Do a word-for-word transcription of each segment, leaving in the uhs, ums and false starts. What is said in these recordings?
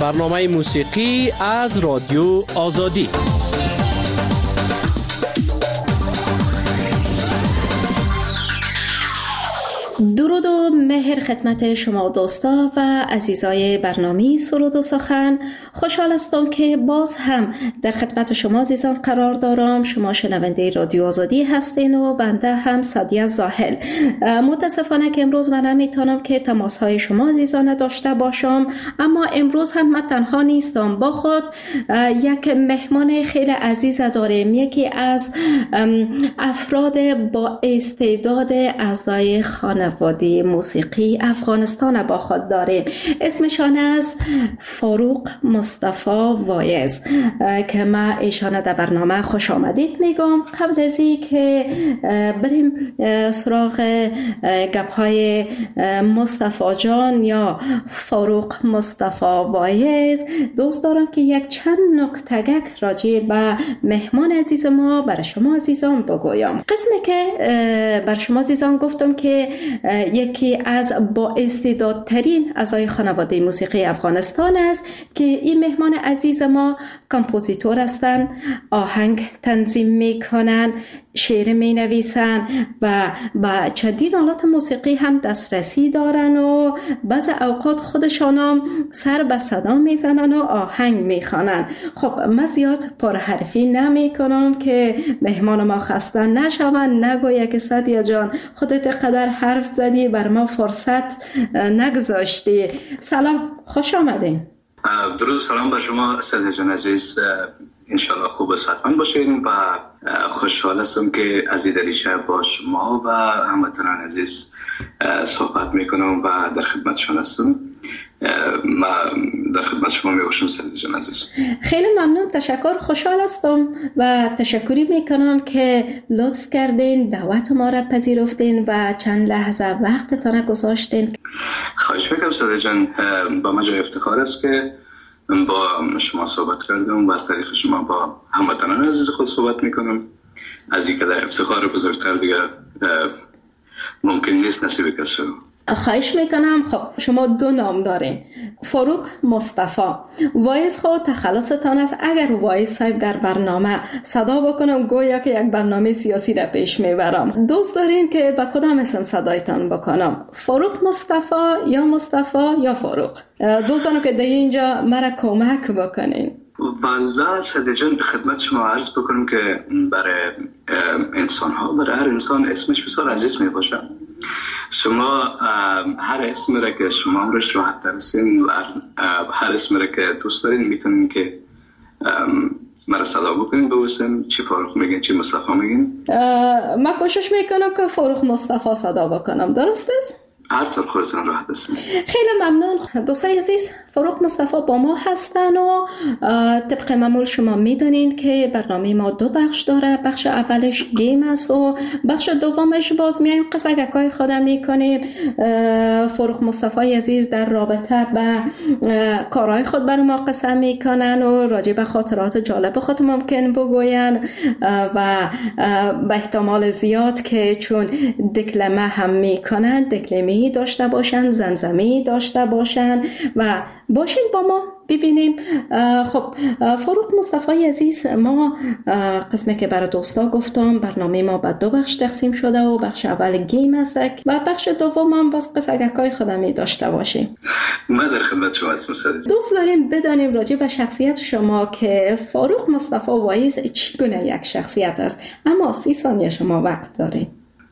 برنامه موسیقی از رادیو آزادی. درود و مهر خدمت شما دوستا و عزیزای برنامه سرود و سخن. خوشحال هستم که باز هم در خدمت شما عزیزان قرار دارم. شما شنونده رادیو آزادی هستین و بنده هم سعدیه زاهل. متاسفانه که امروز من نمیتونم که تماس های شما عزیزان داشته باشم، اما امروز هم من تنها نیستم، با خود یک مهمان خیلی عزیز داریم. یکی از افراد با استعداد اعضای خانواده موسیقی افغانستان با خود داریم. اسمشان از فاروق مصطفی وایز که ما ایشان در برنامه خوش آمدید میگم. قبل از این که بریم سراغ گپ‌های مصطفی جان یا فاروق مصطفی وایز، دوست دارم که یک چند نکته‌ک راجع به مهمان عزیز ما برای شما عزیزان بگویم. قسمی که بر شما عزیزان گفتم که یکی از با استعدادترین اعضای خانواده موسیقی افغانستان است که این مهمان عزیز ما کامپوزیتور هستند، آهنگ تنظیم میکنن، شعر می نویسن و با چندین آلات موسیقی هم دسترسی دارن و بعض اوقات خودشان هم سر به صدا میزنن و آهنگ میخوانن. خب من زیاد پرحرفی نمی کنم که مهمان ما خسته نشون، نگویه که سعدیه جان خودت قدر حرف زدی بر ما فرصت نگذاشتی. سلام، خوش آمدین. درود، سلام بر شما سعدیه جان عزیز. انشالله خوب و صحتمند باشین و خوشحال هستم که از این دریچه با شما و هموطنان عزیز صحبت میکنم و در خدمتشون هستم. ما در خدمت شما میباشم سعدیه جان عزیز. خیلی ممنون، تشکر. خوشحال هستم و تشکری میکنم که لطف کردین، دعوت ما را پذیرفتین و چند لحظه وقتتان گذاشتین. خواهش میکنم سعدیه جان، با من جای افتخار است که با شما صحبت کردم و از طریق شما با هموطنان عزیز خود صحبت میکنم. از این که در افتخار بزرگتر دیگه ممکن نیست نصیب کسی. خواهش میکنم. خب شما دو نام دارین، فاروق مصطفی وایز. خود تخلصتان است. اگر وایز صاحب در برنامه صدا بکنم گویا که یک برنامه سیاسی را پیش میبرم. دوست دارین که با کدام اسم صدایتان بکنم؟ فاروق مصطفی یا مصطفی یا فاروق؟ دوست دارم که در اینجا مرا کمک بکنین. والله سعدیه جان، خدمت شما عرض بکنم که برای انسان ها، برای هر انسان اسمش بسیار عزیز می باشه. شما هر اسم را که شما امرش راحت درستین و هر اسم را که دوست دارین میتونین که مرا صدا بکنین به اسم. چی فاروق میگین چی مصطفی میگین؟ من کوشش میکنم که فاروق مصطفی صدا بکنم، درست است؟ هر طور خودتون راحت هستین. خیلی ممنون. دوستای عزیز، فاروق مصطفی با ما هستن و طبق معمول شما میدونین که برنامه ما دو بخش داره. بخش اولش گیم است و بخش دومش باز میایم قصه‌گکای خودم میکنیم. فاروق مصطفی عزیز در رابطه به کارهای خود بر ما قصه میکنن و راجع به خاطرات جالب خود ممکن بگوین و به احتمال زیاد که چون دکلمه هم میکنن دکلمه داشته باشن، زمزمه داشته باشن و باشین با ما ببینیم. خب فاروق مصطفی عزیز، ما قسمی که برای دوستا گفتم برنامه ما به دو بخش تقسیم شده و بخش اول گیم است و بخش دوم هم باز قصه‌گکای خودمی داشته باشیم. من در خدمت شما هستم سعدیه. دوست داریم بدانیم راجع به شخصیت شما که فاروق مصطفی وایز چگونه یک شخصیت است، اما سی ثانیه شما وقت دارید.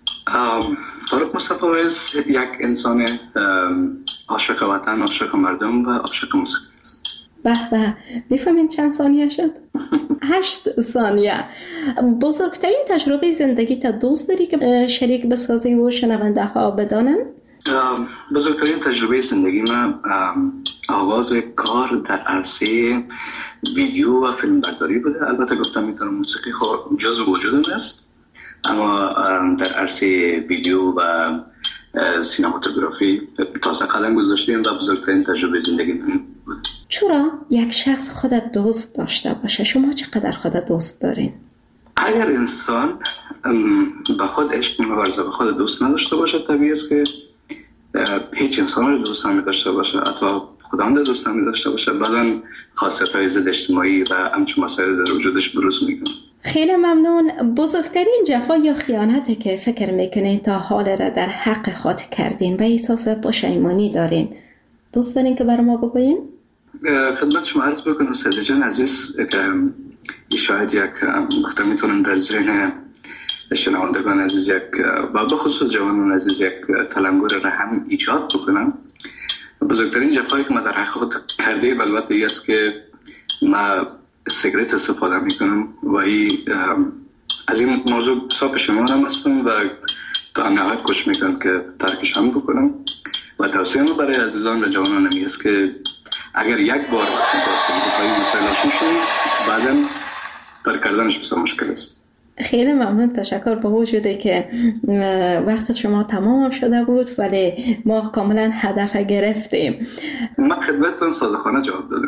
فاروق مصطفی وایز یک انسان عاشق وطن، عاشق مردم و عاشق موسیقی است. به به، بفهمین چند ثانیه شد؟ هشت ثانیه. بزرگترین تجربه زندگی تا دوست داری که شریک بسازی و شنونده ها بدانن؟ بزرگترین تجربه زندگی من آغاز کار در عرصه ویدیو و فیلم برداری بوده. البته گفتم میتونم موسیقی خود جزو وجودم است، اما در عرصه ویدیو و سینماتوگرافی تازه قلم گذاشتیم و بزرگترین تجربه زندگی من بود. چرا یک شخص خودت دوست داشته باشه؟ شما چقدر خودت دوست دارین؟ اگر انسان به خود عشق نمی‌ورزه، به خود دوست نداشته باشه، طبیعی است که هیچ انسان رو دوست نمی داشته باشه. حتی خداوند دوست نمی داشته باشه، بعداً خاصیت‌های ضد اجتماعی و همچون مسائل در وجودش بروز میکنه. خیلی ممنون. بزرگترین جفا یا خیانتی که فکر میکنین تا حال را در حق خود کردین و احساس پشیمانی دارین، دوست دارین که برای ما بگوین؟ خدمت شما عرض بکنم سیده جان عزیز که شاید یک گفته میتونم در ذهن شنوندگان عزیز یک و بخصوص جوانان عزیز یک تلنگر را هم ایجاد بکنم. بزرگترین جفایی که ما در حق خود کرده البته ای است که ما سیگرت استفاده میکنم و ای از این موضوع بسیار پشیمانم هستم و تا نهایت کوشش میکنم که ترکش هم بکنم و توصیه ما برای عزیزان و جوانان این است که اگر یک بار با سیگرت‌های مسائل آشنا شدید بعداً پر کردنش بسیار مشکل است. خیلی ممنون، تشکر. با وجودی که وقت شما تمام شده بود ولی ما کاملا هدف گرفتیم. ما خدمتتون صادقانه جواب دادم.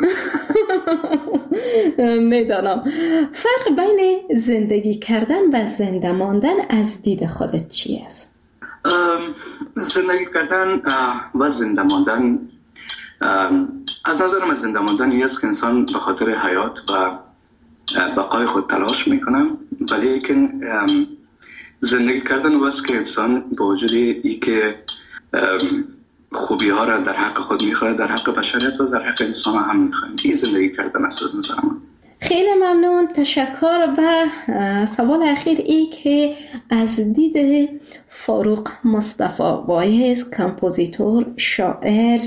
میدانم. فرق بین زندگی کردن و زنده ماندن از دید خودت چی است؟ زندگی کردن و زنده ماندن از نظر من زنده ماندن یه است که انسان به خاطر حیات و بقای خود تلاش میکنم، ولی که زندگی کردن واسه که انسان با وجود ای که خوبی ها را در حق خود میخواد، در حق بشریت و در حق انسان هم میخواد. این زندگی کردن است از نظر من. خیلی ممنون، تشکر. و سوال اخیر ای که از دید فاروق مصطفی وایز، کمپوزیتور، شاعر،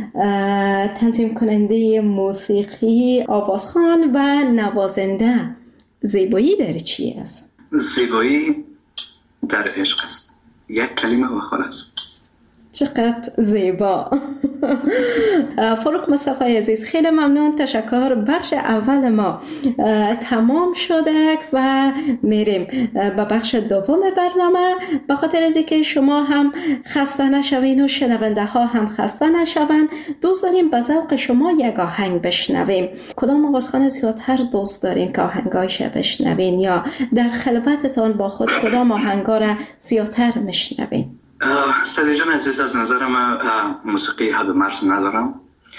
تنظیم کننده موسیقی، آوازخوان و نوازنده، زیبایی در چی است؟ زیبایی در عشق است. یک کلمه و خلاص. چقدر زیبا. فاروق مصطفی عزیز، خیلی ممنون، تشکر. بخش اول ما تمام شده و میریم به بخش دوم برنامه. به خاطر از اینکه شما هم خسته نشوین و شنونده ها هم خسته نشون، دوست داریم به ذوق شما یک آهنگ بشنویم. کدام آوازخوان زیادتر دوست دارین که آهنگایش بشنوین، یا در خلوتتان با خود کدام آهنگا را زیادتر میشنوین؟ سیده جان عزیز، از نظر من موسیقی حد و مرز ندارم.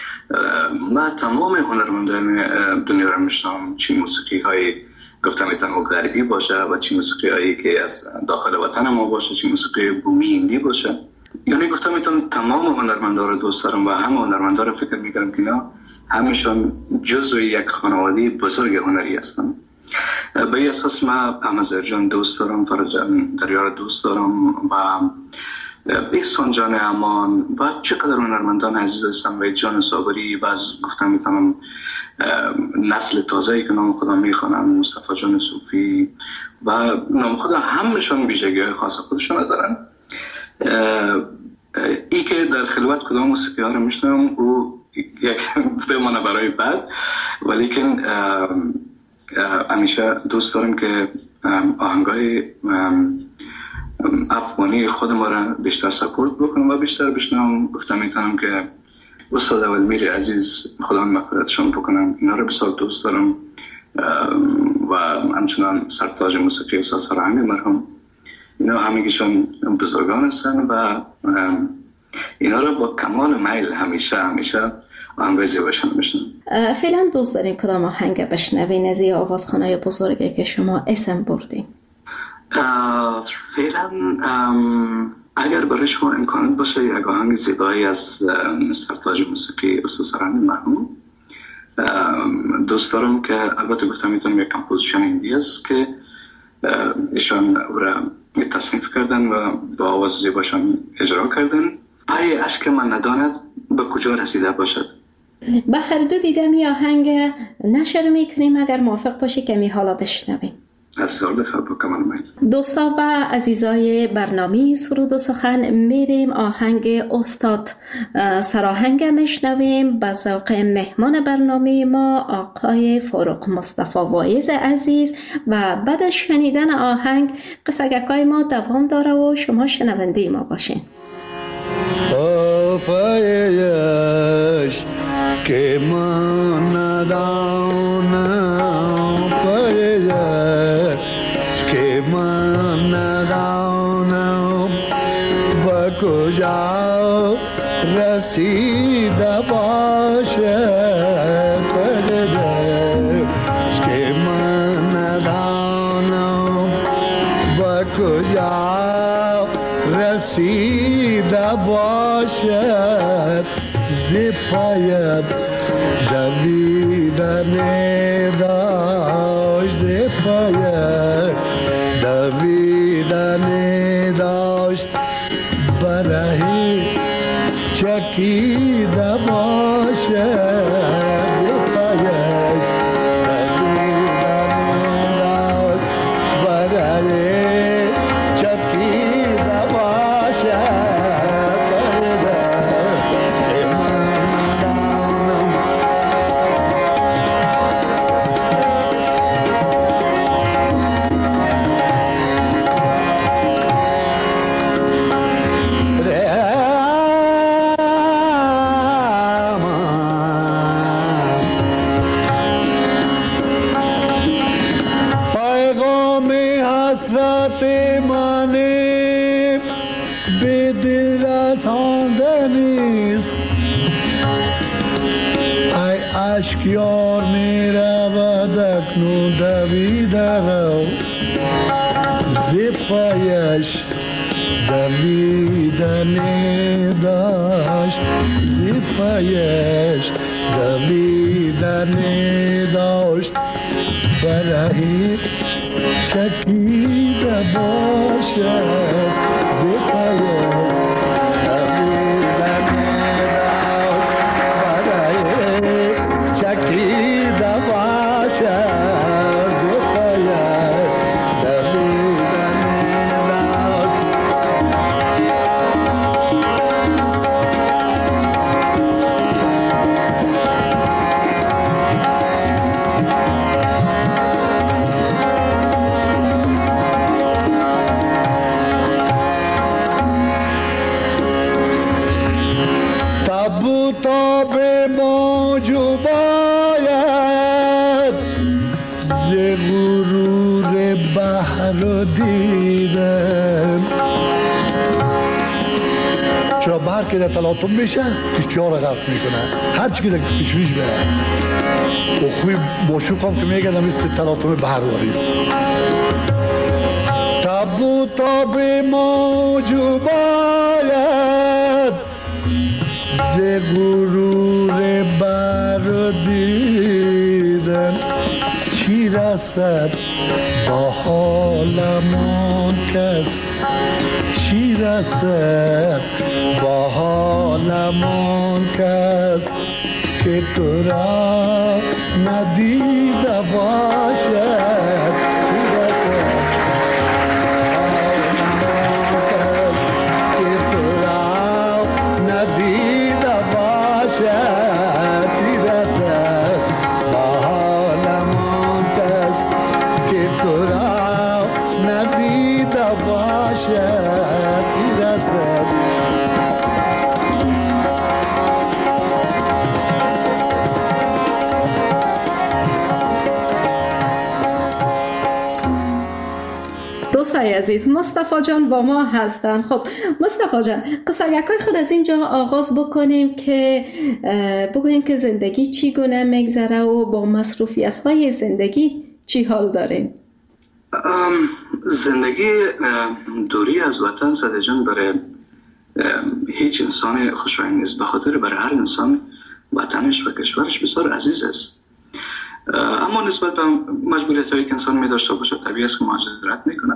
من تمام هنرمندان دنیا را میشنم، چی موسیقی های گفتم میتونم غربی باشه و چی موسیقی هایی که از داخل وطن ما باشه، چی موسیقی بومی هندی باشه. یعنی گفتم میتونم تمام هنرمندان را دوست دارم و همه هنرمندان را فکر میکنم که نه همشون جزو یک خانواده بزرگ هنری هستن. به این اساس من احمد جان دوست دارم، فرج دریا را دوست دارم و احسان جان امان و چقدر هنرمندان عزیز هستم و جان صابری و از گفتم میتونم نسل تازه‌ای که نام خدا میخوانم، مصطفی جان صوفی و نام خدا همشون ویژگی خاص خودشون دارن. ای که در خلوت کدام موسیقی ها رو میشنم او یک بمانه برای بعد، ولیکن همیشه دوست دارم که آهنگای افغانی خود ما را بیشتر سپورت بکنم و بیشتر بشنم. گفتم میتونم که استاد اولمیر عزیز خدا مغفرتشون بکنم، اینا رو بسیار دوست دارم و همچنان سرتاج موسیقی استاد سرهنگ مرحوم، اینا همگیشون بزرگان هستن و اینا رو با کمال میل همیشه همیشه آهنگای زیباشون بشنم. فعلا دوست دارین کدام آهنگ بشنوین از این آوازخوانای بزرگی که شما اسم بردین؟ فعلا اگر برای شما امکانات باشه یک آهنگ زیبایی از سرتاج موسیقی استاد سرهنگ مرحوم دوست دارم که البته گفتم میتونم یک کمپوزیشن هندی است که ایشان او را تصنیف کردن و با آواز زیباشان اجرا کردن. پای اشک من نداند به کجا رسیده باشد. به هر دو دیدم این آهنگ نشر میکنیم، اگر موافق باشی که می حالا بشنویم. از سال بفر با کمال میل. دوستا و عزیزای برنامه سرود و سخن، میریم آهنگ استاد سراهنگ میشنویم به ذوق مهمان برنامه ما آقای فاروق مصطفی وایز عزیز و بعد از شنیدن آهنگ قصگکای ما دوام داره و شما شنونده ما باشین. پایش که من ندانم، پایش که من ندانم با کجا رسیده باشد که من ندانم به کجا رسیده باشد ز پایت دویدن داشت ز پایت دویدن داشت برای چکیده باشد ز پایت دویدن داشت برای چکیده باشد اشکیار می رود اکنون دویده رو ز پایش دویدن داشت ز پایش دویدن داشت برای چکیده باشد ز پایش چکیده باشد ز پایت دویدن داشت تب و تاب موجود غرور بحر رو دیدم چرا بحر که در تلاطم میشه کشتی ها رو غرق میکنه هر چی که در پیشویش بره و خوی باشوق هم که میگه در مثل تلاطم بحر واریست تب و تاب موجو باید ز غرور بحر رو دیدم چی رسد با حالمان کس چی رسد با حالمان کس که تو را ندیده باشد چی رسد که تو را ندیده باشد چی رسد با حالمان کس که تو را ندیده باشد چی رسد دوستای عزیز، مصطفی جان با ما هستن. خب مصطفی جان، قصه‌یکای خود از اینجا آغاز بکنیم که بگوییم که زندگی چی گونه میگذره و با مصروفیت‌های زندگی چی حال دارین؟ زندگی دوری از وطن سده جان برای هیچ انسان خوشایند نیست، به خاطر برای هر انسان وطنش و کشورش بسیار عزیز است. اما نسبت به مجبوریت هایی که انسان می داشته باشه طبیعی است که مهاجرت میکنه.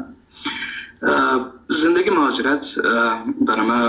زندگی مهاجرت برای ما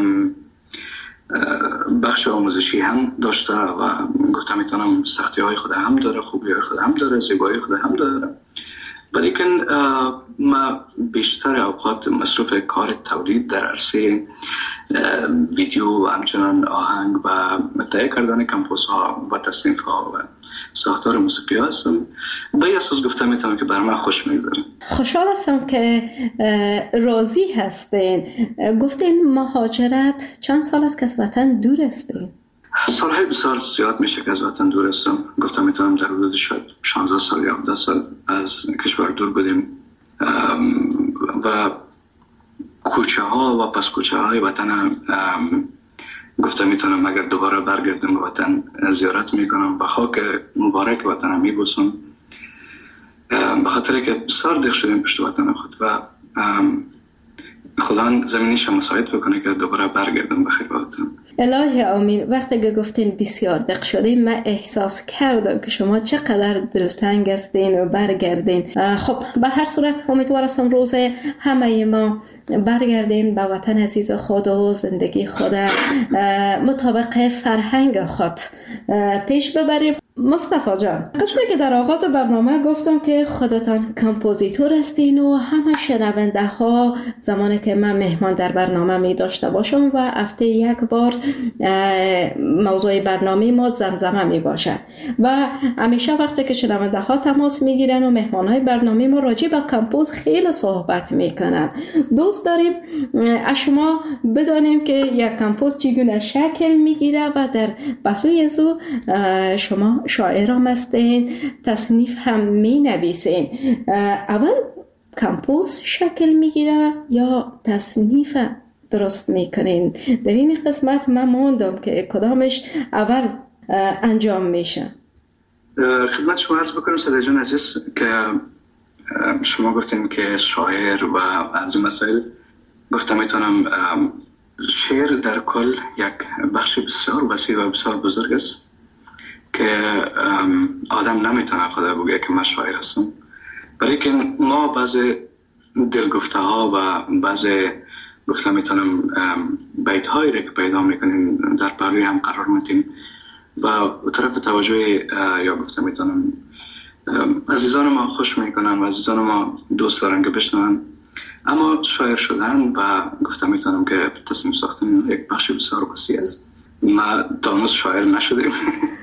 بخش آموزشی هم داشته و گفتم میتونم سختی های خود هم داره، خوبی های خود هم داره، زیبایی خود هم داره، ولیکن ما بیشتر اوقات مصروف کار تولید در عرصه ویدیو و همچنان آهنگ و تهیه کردن کمپوز ها و تصنیف ها و ساختار موسیقی ها هستم. به این اساس گفتم میتونم که برای من خوش میگذاره. خوشحال هستم که راضی هستین. گفتین مهاجرت چند سال است که از وطن دور هستین؟ سالهای بسیار زیاد میشه که از وطن دور هستم. گفتم میتونم در حدود شاید شانزده سال یا هفده سال از کشور دور بودیم و کوچه ها و پس کوچه های وطن گفتم میتونم اگر دوباره برگردم به وطن زیارت میکنم و خاک مبارک وطنم میبوسم، به خاطر که بسیار دق شدیم پشت وطن خود و خدا زمینیش مساعد بکنه که دوباره برگردم به خیر به وطن. الهی آمین. وقتی که گفتین بسیار دق شدیم من احساس کردم که شما چقدر دلتنگ هستین و برگردین. خب به هر صورت امیدوار هستم روز همه ما برگردیم به وطن عزیز خود و زندگی خود مطابق فرهنگ خود پیش ببریم. مصطفی جان، قسمی که در آغاز برنامه گفتم که خودتان کمپوزیتور هستین و همه شنونده ها زمانی که من مهمان در برنامه می داشته باشم و هفته یک بار موضوع برنامه ما زمزمه می باشد و همیشه وقتی که شنونده ها تماس می گیرن و مهمان های برنامه ما راجع به کمپوز خیلی صحبت می کنن. دوست داریم از شما بدانیم که یک کمپوز چگونه شکل می گیره و در پهلوی زو شما شاعر هم هستین، تصنیف هم می نویسین. اول کمپوز شکل می گیره یا تصنیف درست می کنین؟ در این قسمت من موندم که کدامش اول انجام میشه. خدمت شما عرض بکنم صدیق جان عزیز که شما گفتین که شاعر و از این مسائل گفتم میتونم شعر در کل یک بخش بسیار وسیع و بسیار بزرگ است که آدم نمیتونه خدا بگه که من شاعر هستم، ولی که ما بعضی دلگفته ها و بعضی گفتم میتونم بیت هایی رو که پیدا میکنیم در پهلوی هم قرار میدیم و طرف توجه یا گفتم میتونم عزیزان ما خوش میکنن و عزیزان ما دوست دارن که بشنون، اما شاعر شدن و گفتم میتونم که تصمیم ساختن یک بخش بسیار وسیع است. ما دانست شاعر نشدیم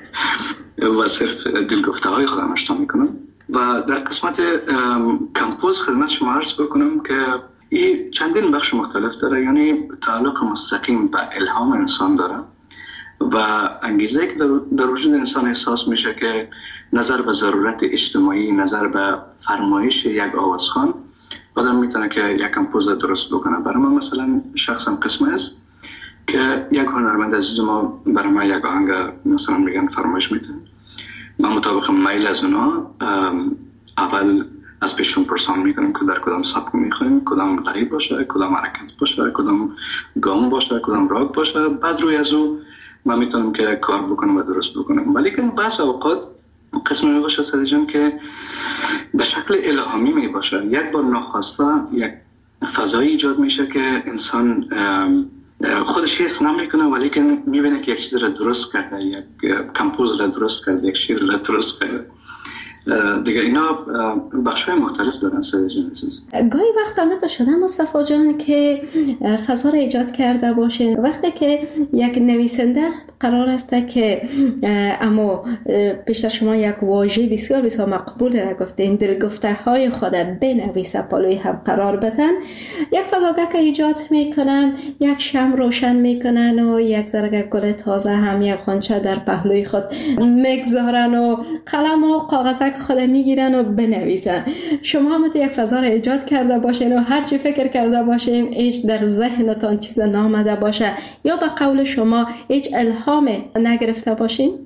و صرف دلگفته های خودم اشتها میکنم و در قسمت کمپوز خدمت شما عرض بکنم که این چندین بخش مختلف داره، یعنی تعلق مستقیم به الهام انسان داره و انگیزه که در وجود انسان احساس میشه که نظر به ضرورت اجتماعی، نظر به فرمایش یک آوازخوان آدم میتونه که یک کمپوز درست بکنه. برای من مثلا شخصا قسم است که یک هنرمند عزیز ما برای من یک آهنگ مثلا میگن فرمایش میتونه، من مطابق میل از اونا اول از پیشون پرسان میکنم که در کدام سبک میخوایم، کدام غریب باشه، کدام حرکت باشه، کدام گام باشه، کدام راگ باشه، بعد روی از او من میتونم که کار بکنم و درست بکنم. ولی که بعض اوقات قسم میباشه صدیق جان که به شکل الهامی میباشه، یک بار ناخواسته یک فضایی ایجاد میشه که انسان خودش حس نمیکنه ولی که میبینه که یک چیز را درست کرده، یک کمپوز را درست کرده، یک شعر را درست کرده. دیگه اینا بخش‌های مختلف دارن صدیق جان عزیز. گاهی وقت آمده شده مصطفی جان که فضا را ایجاد کرده باشه وقتی که یک نویسنده قرار است که اما پیشتر شما یک واژه بسیار بسیار مقبول را گفتین، دلگفته های خود بنویسه پلوی هم قرار بدن، یک فضاگاه که ایجاد میکنن، یک شمع روشن میکنن و یک زرگه گل تازه هم یک غنچه در پهلوی خود میگذارن و قلم و کاغذک خود میگیرن و بنویسن. شما هم یک فضا را ایجاد کرده باشین و هر چی فکر کرده باشین هیچ در ذهنتان چیز نامده باشه یا به قول شما هیچ الهام نگرفته باشین؟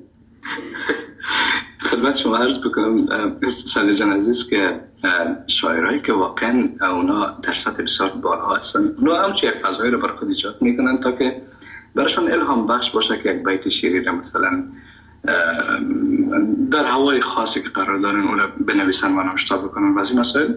خدمت شما عرض بکنم صدیق جان عزیز که شاعرایی که واقعا اونا در سطح بسیار بالا هستن، اونا همچه یک فضایی رو برای خود ایجاد میکنن تا که براشون الهام بخش باشه که یک بیت شعری رو مثلا در هوای خاصی که قرار دارن اون رو بنویسن و نوشته بکنن و از این مسائل.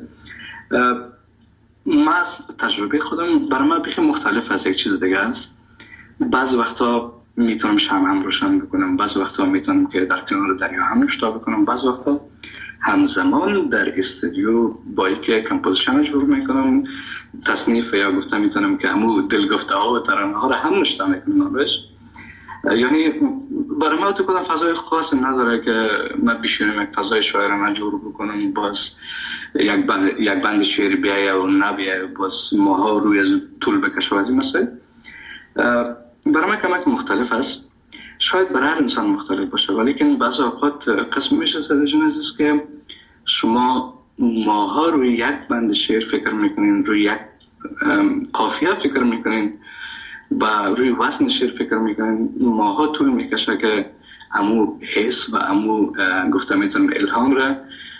من از تجربه خودم برای من بخی مختلف از یک چیز دیگه است. بعض وقتا میتونم شمع هم روشن بکنم، بعض وقتا میتونم که در کنار دریا هم نوشته بکنم، بعض وقتا همزمان در استودیو با اینکه کمپوزیشن جور میکنم تصنیف یا گفتم میتونم که همو دلگفته ها و ترانه ها رو هم نوشته میکنم بهش. یعنی برای من تو کدام فضای خاصی نداره که من بشینم یک فضای شاعرانه جور بکنم باز یک بند یک بند شعری بیایه و نبیایه باز ماها روی از طول بکشه و از این مسائل. برای من کمک مختلف است، شاید برای هر انسان مختلف باشه، ولی که بعضی اوقات قسم میشه صدیق جان عزیز که شما ماها روی یک بند شعر فکر میکنین، روی یک قافیه فکر میکنین با روی وزن شعر فکر میکنیم ماها طول میکشه که امو حس و امو گفته میتونم الهام را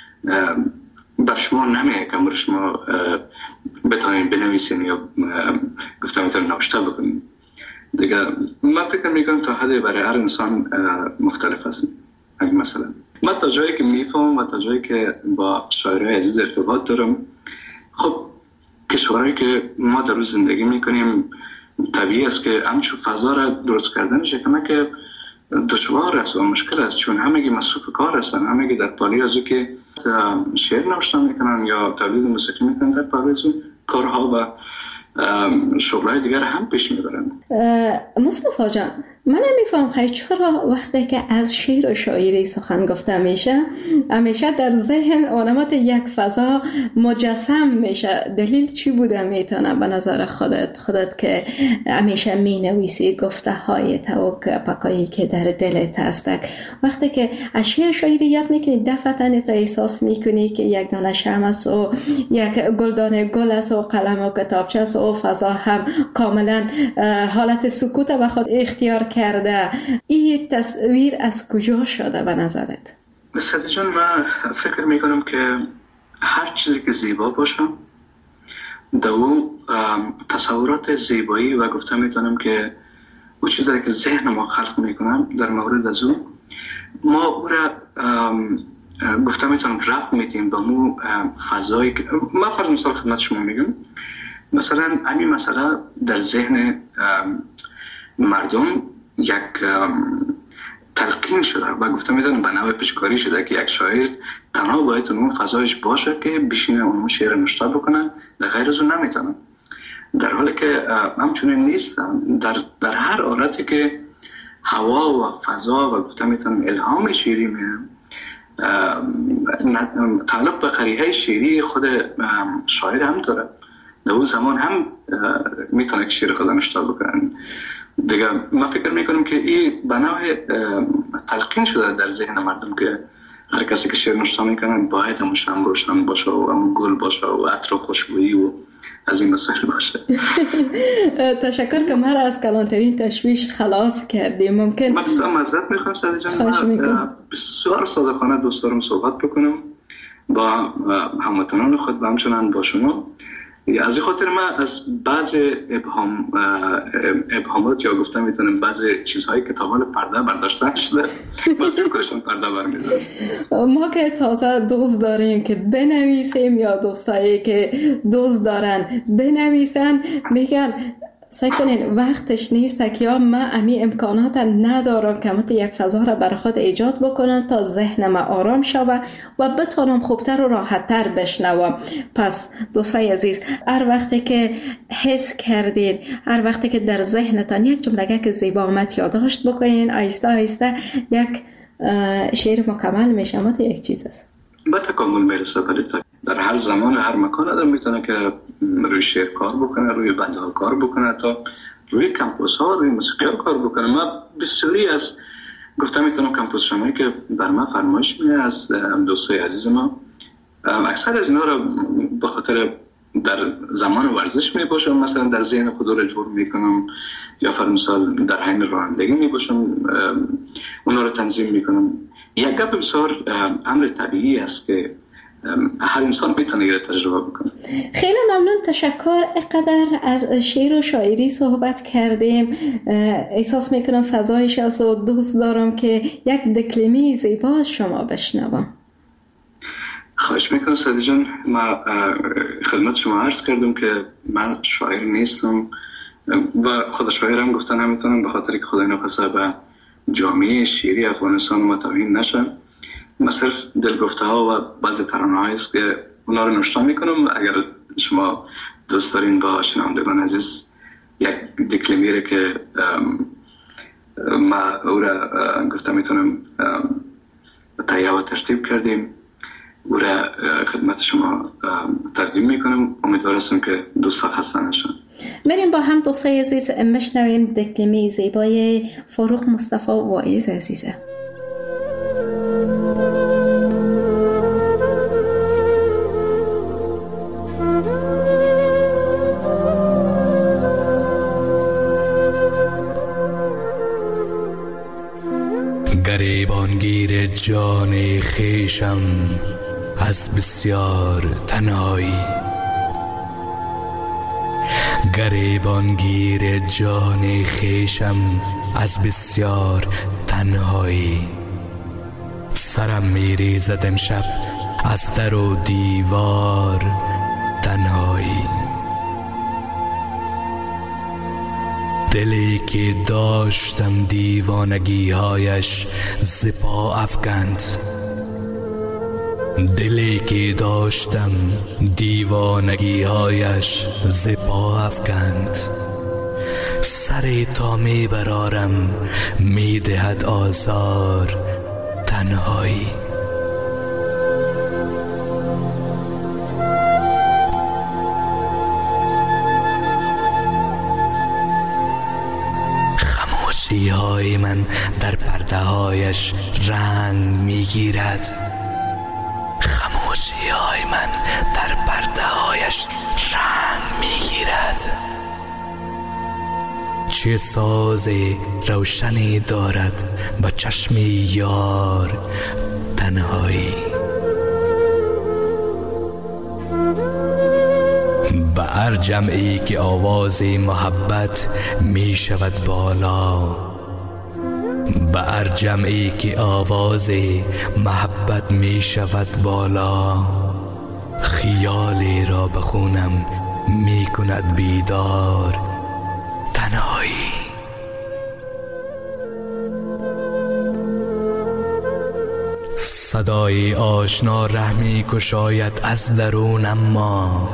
بر شما نمیه که امو شما بتانید بنویسین یا گفته میتونم نوشته بکنید دیگه. من فکر میکنم تا حدی برای هر انسان مختلف هست. مثلا من تا جایی که میفهم و تا جایی که با شاعرای عزیز ارتباط دارم، خب کشورهایی که ما در روز زندگی میکنیم طبیعی است که همچون فضا را درست کردنش که دشوار است و مشکل است، چون همگی مصروف کار هستن، همگی در پالی از او که شعر نوشتن میکنن یا تولید موسیقی میکنن، در پالی از کارها و شغلای دیگر هم پیش میبرن. مصطفی جان، من نمیفهم خیلی چرا وقتی که از شعر و شاعری سخن گفته میشه همیشه در ذهن آدمات یک فضا مجسم میشه. دلیل چی بوده میتونه به نظر خودت خودت که همیشه مینویسی گفته های تو پکایی که در دلت هست؟ وقتی که از شعر و شاعری یاد میکنی دفعتاً تو احساس میکنی که یک دانه شمع است و یک گلدانه گل است و قلم و کتابچه است و فضا هم کاملا حالت سکوت و خود اختیار کرده. این تصویر از کجا شده به نظرت؟ سعدی جان، من فکر میکنم که هر چیزی که زیبا باشه در اون تصورات زیبایی و گفته میتونم که اون چیزی که ذهن ما خلق میکنم در مورد از اون ما او را گفته میتونم ربط میتیم به مو فضایی که من فرض مثال خدمت شما میگم. مثلا همین مسئله در ذهن مردم یک تلقین شده و گفته میدونم به نوع پیشکاری شده که یک شاعر تنها باید اون فضایش باشه که بشینه اون شعر نوشته بکنه، در غیر از اون نمیتونه. در حالی که همچنین نیست. در, در هر حالتی که هوا و فضا و گفته میتونم الهام شعری میه تعلق به قریحه شعری خود شاعر هم داره. در اون زمان هم میتونه که شعر خود نوشته بکنه دیگه. من فکر میکنم که این به نوع تلقین شده در ذهن مردم که هر کسی که شعر نوشته میکنه باید همون شمع روشن باشه و همون گل باشه و عطر و خوشبویی و از این مسائل باشه. تشکر که مرا از کلانترین تشویش خلاص کردی. ممکن من بسیار معذرت میخوام سعدی جان، من بسیار صادقانه دوست دارم صحبت بکنم با هموطنان خود و همچنان با شما. از این خاطر من از بعض ابهام ابهامات یا گفتم میتونم بعضی چیزهایی که تا حال پرده برداشتن شده باز کنشون پرده برمی‌دارم. ما که تازه دوست داریم که بنویسیم یا دوستایی که دوست دارن بنویسن میگن سعی کنین وقتش نیست که یا من امی امکانات ندارم که مت یک فضا را برای خود ایجاد بکنم تا ذهنم آرام شوه و بتونم خوبتر و راحتتر بشنوم. پس دوستای عزیز، هر وقتی که حس کردین، هر وقتی که در ذهنتان یک جمله که زیبا آمد یادداشت بکنین، آیسته آیسته یک شعر مکمل میشه. مت یک چیز است به تکامل میرسه. ولی در هر زمان و هر مکان آدم میتونه که روی شعر کار بکنه، روی بنده ها کار بکنه، تا روی کمپوس ها، روی موسیقی ها کار بکنه. من بسیاری از گفتم میتونم کمپوس شمایی که بر من فرمایش میه از دوستای عزیز ما، اکثر از اینا را به خاطر در زمان ورزش می باشم مثلا در ذهن خود رو جور میکنم، یا فرمثال در حین رانندگی می باشم اونا رو تنظیم میکنم. یک گپ بسیار امر طبیعی است که هر انسان میتونه یه تجربه بکنه. خیلی ممنون، تشکر. اینقدر از شعر و شاعری صحبت کردیم، احساس میکنم فضایش است و دوست دارم که یک دکلمه زیبا از شما بشنوم. خواهش میکنم سعدی جان. من خدمت شما عرض کردم که من شاعر نیستم و خود شاعرم گفتن نمیتونم به خاطر که خدای نخواسته به جامعه شعری افغانستان متوهین نشم. من صرف دلگفته ها و بعضی ترانه هایی است که اونا رو نوشته میکنم. اگر شما دوست دارین با شنوندگان عزیز یک دکلمه که ما او را گفته میتونم تهیه و ترتیب کردیم او را خدمت شما تقدیم میکنم. امیدوارم که دوستا خسته نشن. بریم با هم دوستای عزیز بشنویم دکلمه زیبای فاروق مصطفی واعظ عزیزه. جان خویشم از بسیار تنهایی، گریبانگیر جان خویشم از بسیار تنهایی. سرم میریزد امشب از در و دیوار تنهایی. دلی که داشتم دیوانگی هایش ز پا افکند، دلی که داشتم دیوانگی هایش ز پا افکند. سر تا می برارم می دهد آزار تنهایی. خاموشی های من در پرده هایش رنگ می گیرد، خاموشی های من در پرده هایش رنگ می گیرد. چه ساز روشنی دارد با چشم یار تنهایی. به هر جمعی که آواز محبت می شود بالا، به هر جمعی که آواز محبت می شود بالا، خیالی را بخونم می کند بیدار تنهایی. صدای آشنا رحمی کشاید از درون، اما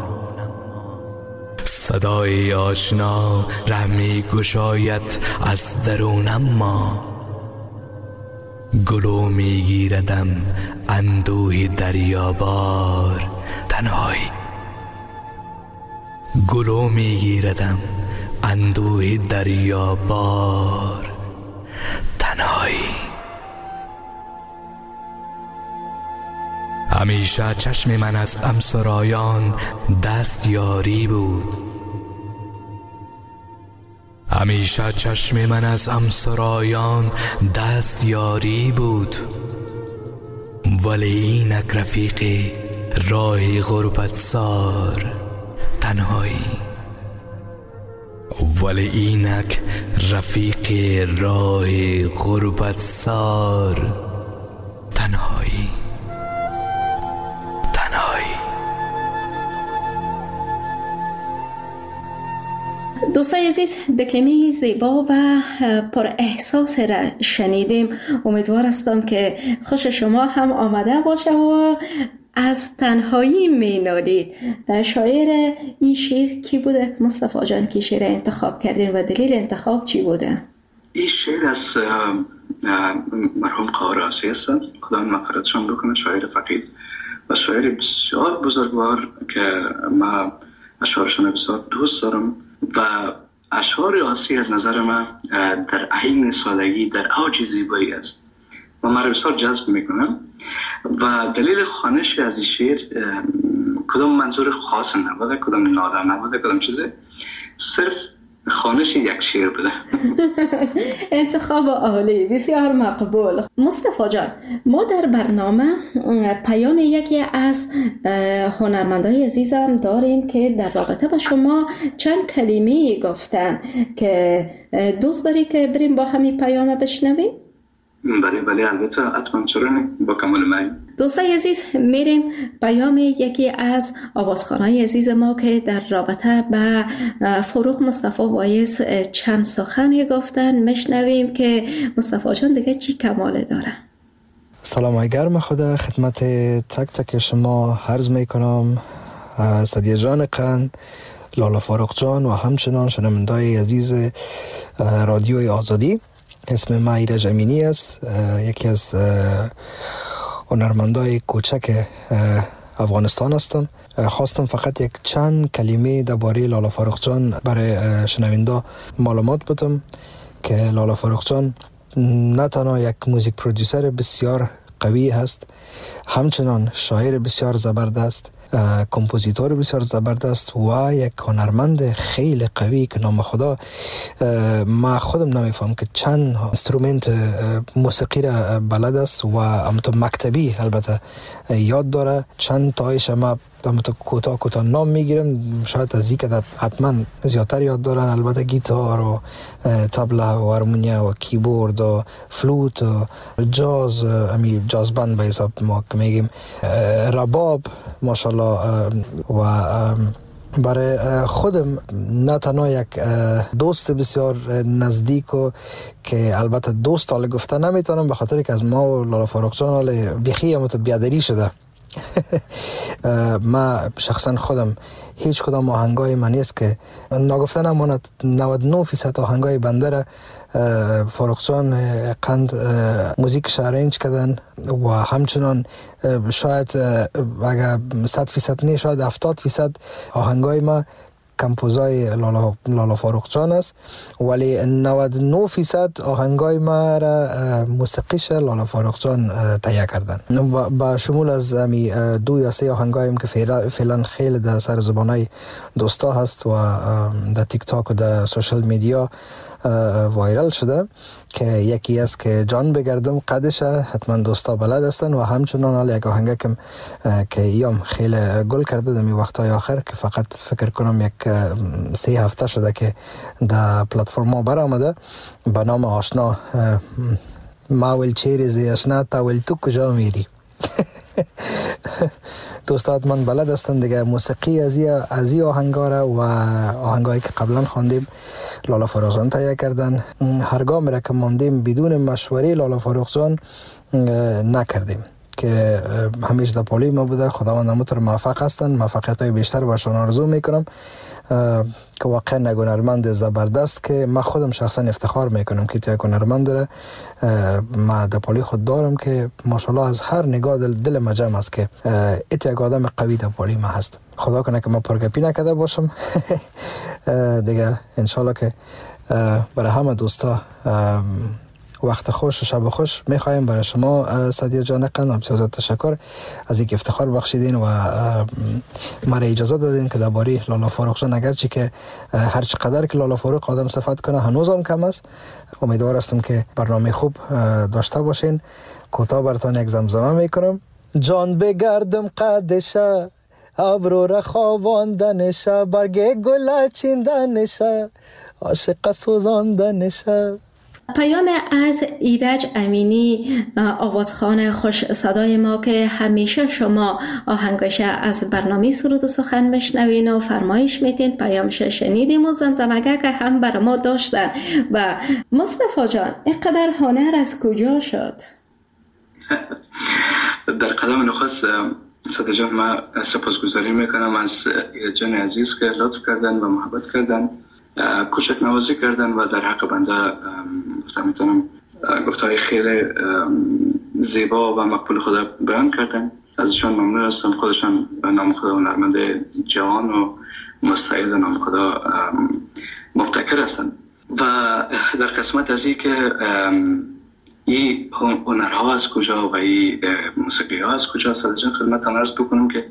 صدای آشنا رحمی کشاید از درون، اما گلو میگیردم اندوه دریابار تنهایی. گلو میگیردم اندوه دریابار تنهایی. همیشه چشم من از همسرایان دست یاری بود، همیشه چشم من از همسرایان دست یاری بود، ولی اینک رفیق راه غربت سار تنهایی. ولی اینک رفیق راه غربت سار تنهایی. دوستای عزیز، دکلمه زیبا و پر احساس را شنیدیم. امیدوار هستم که خوش شما هم آمده باشه و از تنهایی می نالید. شاعر این شعر کی بوده مصطفی جان که شعر انتخاب کردین و دلیل انتخاب چی بوده؟ این شعر از مرحوم قاراسی هستن، خدا مغفرتشان بکنه، شاعر فقید و شاعر بسیار بزرگوار که ما اشعارشان بسیار دوست دارم و اشعار آسی از نظر من در عین سادگی در اوج زیبایی است و من بسیار جذب میکنم. و دلیل خوانش از این شعر کدام منظور خاص نبوده، کدام ناله نبوده، کدام چیزه، صرف خوانش یک شعر بوده. انتخاب عالی، بسیار مقبول. مصطفی جان، ما در برنامه پیام یکی از هنرمندای عزیزم داریم که در رابطه با شما چند کلمه گفتن که دوست داری که بریم با همین پیام بشنویم؟ بله بله البته، حتما، چرا نه، با کمال میل. دوستای عزیز، میریم پیام یکی از آوازخوانای عزیز ما که در رابطه با فروغ مصطفی وایس چند سخنی گفتن میشنویم که مصطفی جان دیگه چی کماله داره. سلام گرم خدا خدمت تک تک شما عرض میکنم. سدیه جان قند، لالا فاروق جان و همچنان شنوندای عزیز رادیوی آزادی. اسم من ایرج امینی است، یکی از هنرمندای کوچک افغانستان هستم. خواستم فقط یک چند کلمه درباره لالا فاروق جان برای شنوندا معلومات بدم که لالا فاروق جان نه تنها یک موزیک پرودوسر بسیار قوی هست، همچنان شاعر بسیار زبردست کمپوزیتور بسیار زبردست و یک هنرمند خیلی قوی که نام خدا ما خودم نمیفهم که چند اینسترومنت موسیقی را بلد است و همونطور مکتبی البته یاد داره. چند تایش ما همونطور کوتاه کوتاه نام میگیرم، شاید از این که حتما زیادتر یاد دارن. البته گیتار و تبله و هارمونیا و کیبورد و فلوت و جاز، امی جاز بند به حساب ما که میگیم، رباب ماشاءالله. و برای خودم نه تنها یک دوست بسیار نزدیک و که البته دوست حالا گفته نمیتونم به خاطر که از ما و لالا فاروق جان حالا بیخی همونطور بیادری شده. ما شخصا خودم هیچ کدام آهنگای من نیست که ناگفته نماند. نود و نه درصد آهنگای بنده را فاروق جان قند موزیکش ارنج کردن و همچنان شاید اگر صد درصد نه شاید هفتاد درصد آهنگای ما کمپوزای لالا, لالا فاروق جان است، ولی نود و نه درصد آهنگای ما را موسیقیش لالا فاروق جان تهیه کردن. با شمول از امی دو یا سه آهنگایم که فعلا خیلی در سر زبانای دوستا هست و در تیک تاک و در سوشل میدیا وایرال شده، که یکی است که جان بگردم قدشه، حتما دوستا بلد هستن، و همچنان حالا یک آهنگ که که ایام خیلی گل کرده در می وقتای آخر که فقط فکر کنم یک سه هفته شده که در پلتفرما بر آمده به نام آشنا. ما ول چیرزی آشنا تا ول تو کجا میری. دوستات من بلد هستن دیگه موسیقی از از این آهنگا و آهنگایی که قبلا خواندیم لالا فاروق جان تهیه کردن. هرگاه میره که ماندیم بدون مشوره لالا فاروق جان نکردیم، که همیشه در پالی ما بوده. خداوند همونطور موفق هستن، موفقیت های بیشتر برشان آرزو میکنم که واقعا یک هنرمند زبردست که من خودم شخصا افتخار میکنم که تو یک هنرمند داره. ما در پالی خود دارم که ماشاءالله از هر نگاه دل, دل ما جمع است که ایت یک آدم قوی در پالی ما هست. خدا کنه که ما پرگپی نکرده باشم دیگه. انشالله که برای همه دوستا وقت خوش و شب خوش میخوایم برای شما. سعدیه جان قند بسیار تشکر از اینکه افتخار بخشیدین و مرا اجازه دادین که درباره لالا فاروق جان، اگرچه که هر چقدر که لالا فاروق آدم صفت کنه هنوزم کم است، امیدوار هستم که برنامه خوب داشته باشین. کوتاه براتون یک زمزمه میکنم. جان بگردم قدشه، ابرو را خواباندنشه، برگ گل چیندنشه، عاشق سوزاندنشه. پیام از ایرج امینی، آوازخوان خوش صدای ما که همیشه شما آهنگش از برنامه سرود و سخن میشنوین و فرمایش میتین. پیامش شنیدیم و زمزمگه که هم بر ما داشتن. و مصطفی جان اینقدر هنر از کجا شد؟ در قدم نخست سعدیه جان ما سپاسگزاری میکنم از ایرج جان عزیز که لطف کردن و محبت کردن، کوچک نوازی کردن و در حق بنده گفتم میتونم گفتاری خیلی زیبا و مقبول خدا بیان کردن. ازشان ممنون هستم. خودشان به نام خدا هنرمند جوان و مستعد نام خدا مبتکر هستن. و در قسمت از این که این هنرها از کجا و این موسیقی ها از کجا، سعدیه جان خدمتتان عرض بکنم که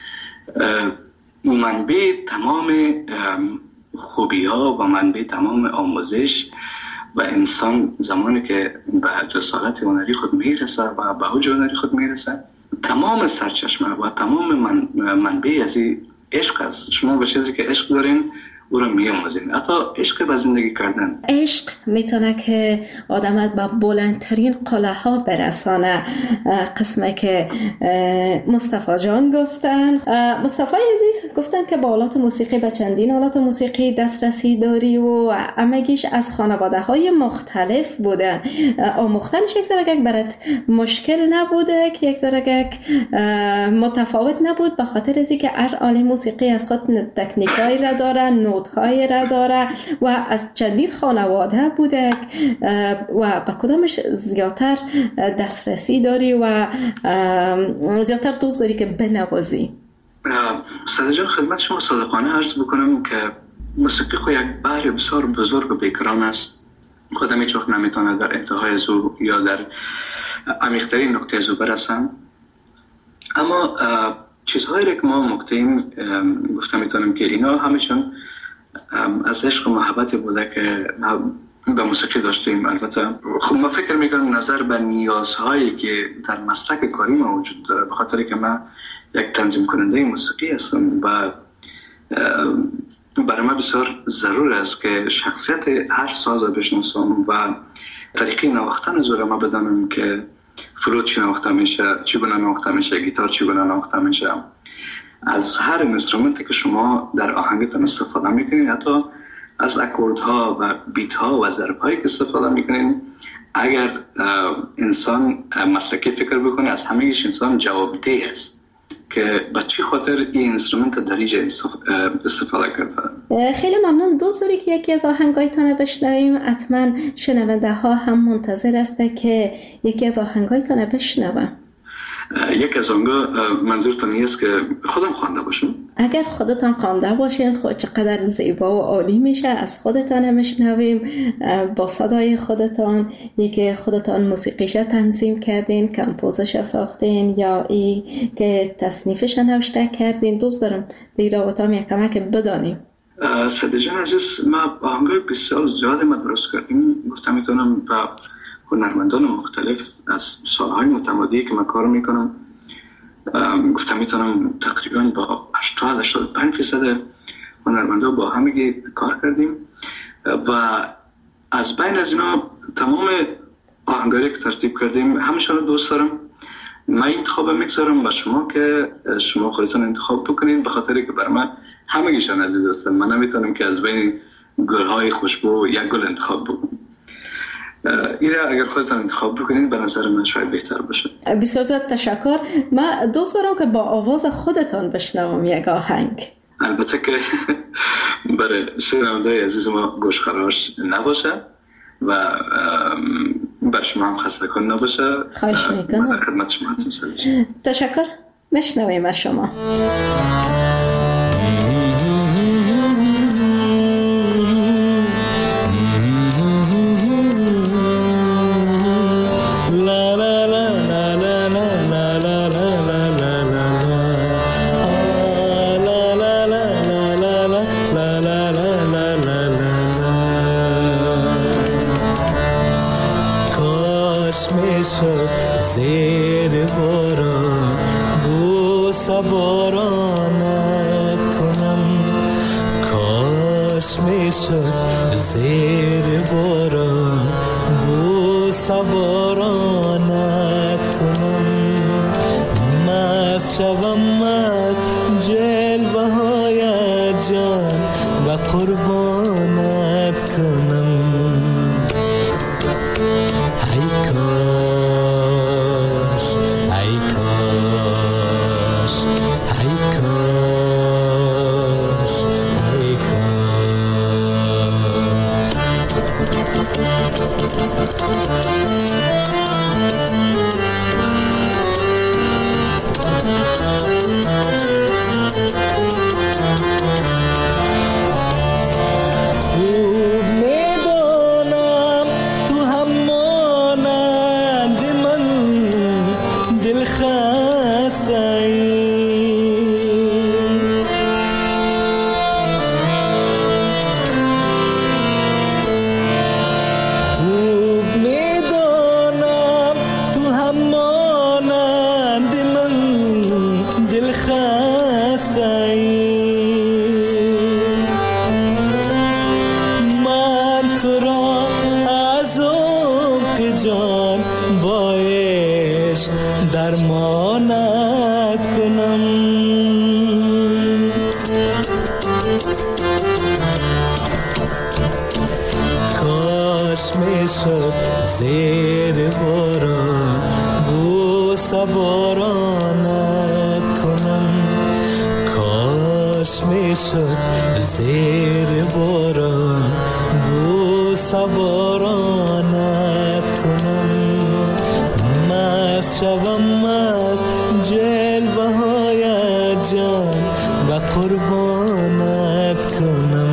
منبع تمام خوبی ها و منبع تمام آموزش و انسان زمانی که به جسارت هنری خود میرسه و به اوج هنری خود میرسه، تمام سرچشمه و تمام من منبع از این عشق است. شما به چیزی که عشق دارین او رو میاموزین، حتی عشق به زندگی کردن. عشق میتونه که آدمت به بلندترین قله ها برسانه. قسمه که مصطفی جان گفتن، مصطفی عزیز گفتن که با آلات موسیقی به چندین آلات موسیقی دسترسی داری و همگیش از خانواده های مختلف بودن. آموختنش یک ذره برات مشکل نبوده که یک ذره متفاوت نبود، به خاطر از اینکه هر آله موسیقی از خود تکنیکایی را داره، نوت های را داره و از چندین خانواده بوده و به کدامش زیادتر دسترسی داری و زیادتر دوست داری که بنوازی؟ سعدیه جان خدمت شما صادقانه عرض بکنم که موسیقی خود یک بحر بسیار بزرگ و بیکران است. خودم هیچ وقت نمیتونه در انتهای زو یا در عمیق‌ترین نقطه زو برسم، اما چیزهایی که ما مقتیم گفتم میتونم که اینا همشون از عشق و محبت بوده که به موسیقی داشتیم. البته خب ما فکر میکنم نظر به نیازهایی که در مسلک کاری ما وجود داره، به خاطر که من یک تنظیم کننده موسیقی هستم و برای من بسیار ضرور است که شخصیت هر ساز رو بشناسم و طریقه نواختن از رو ما بدانم که فلوت چی نواخته میشه، چگونه نواخته میشه، گیتار چگونه نواخته میشه. از هر اینسترومنتی که شما در آهنگتون استفاده میکنین، حتی از اکوردها و بیت ها و ضرب هایی که استفاده میکنین، اگر انسان مسلکی فکر بکنه، از همه‌اش انسان جوابده است که به چی خاطر این اینسترومنت در اینجا استفاده کرده. خیلی ممنون. دوست داری که یکی از آهنگایتان بشنویم؟ حتما شنونده ها هم منتظر هستند که یکی از آهنگایتان بشنوم. یک از آنگاه منظورتان نیست که خودم خوانده باشم؟ اگر خودتان خوانده باشین خود چقدر زیبا و عالی میشه. از خودتان هم بشنویم با صدای خودتان، یکی خودتان موسیقیش تنظیم کردین، کمپوزش ساختین یا ای که تصنیفش نوشته کردین. دوست دارم در رابطه هم یک کمک بدانیم. سعیده جان عزیز، ما آهنگای بسیار زیادی ما درست کردیم. گفتم میتونم با هنرمندان مختلف از سالهای متمادی که من کار میکنم، گفتم میتونم تقریبا با هشتاد هشتاد و پنج درصد هنرمندان با همگی کار کردیم و از بین از اینا تمام آهنگاری که ترتیب کردیم همشون رو دوست دارم. من انتخاب میگذارم با شما که شما خودتون انتخاب بکنین، به خاطر که برای من همگیشان عزیز هستن. من نمیتونم که از بین گلهای خوشبو یک گل انتخاب بکنم. ایره اگر خودتان انتخاب بکنید به نظر من شاید بهتر باشه. بسیار زیاد تشکر. من دوست دارم که با آواز خودتان بشنوم یک آهنگ. البته که برای شنونده عزیز ما گوشخراش نباشه و برای شما هم خسته کن نباشه. خواهش میکنم. من در خدمت شما هستم. تشکر. بشنویم از شما. زیر باران بوسه بارانت کنم، کاش میشد زیر باران بوسه بارانت کنم، مست شوم از جلوه های جان و قربانت کنم. زیر باران بوسه بارانت کنم، کاش میشد زیر باران بوسه بارانت کنم، مست شوم از جلوه های جان و قربانت کنم.